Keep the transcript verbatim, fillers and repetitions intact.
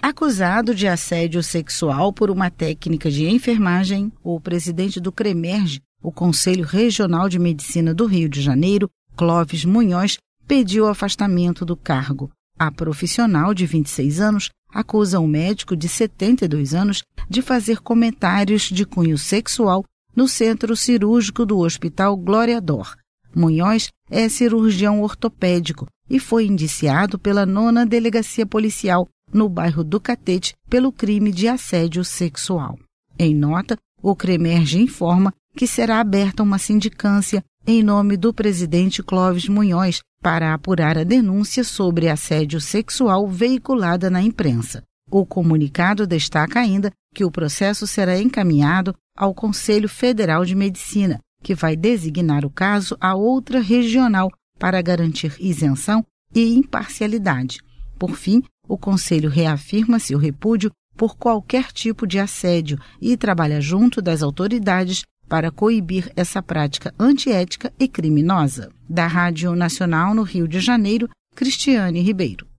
Acusado de assédio sexual por uma técnica de enfermagem, o presidente do CREMERGE, o Conselho Regional de Medicina do Rio de Janeiro, Clóvis Munhoz, pediu o afastamento do cargo. A profissional de vinte e seis anos acusa um médico de setenta e dois anos de fazer comentários de cunho sexual no centro cirúrgico do Hospital Glória D'Or. Munhoz é cirurgião ortopédico e foi indiciado pela nona Delegacia Policial no bairro do Catete pelo crime de assédio sexual. Em nota, o CREMERGE informa que será aberta uma sindicância em nome do presidente Clóvis Munhoz para apurar a denúncia sobre assédio sexual veiculada na imprensa. O comunicado destaca ainda que o processo será encaminhado ao Conselho Federal de Medicina, que vai designar o caso a outra regional para garantir isenção e imparcialidade. Por fim, o Conselho reafirma seu repúdio por qualquer tipo de assédio e trabalha junto das autoridades para coibir essa prática antiética e criminosa. Da Rádio Nacional no Rio de Janeiro, Cristiane Ribeiro.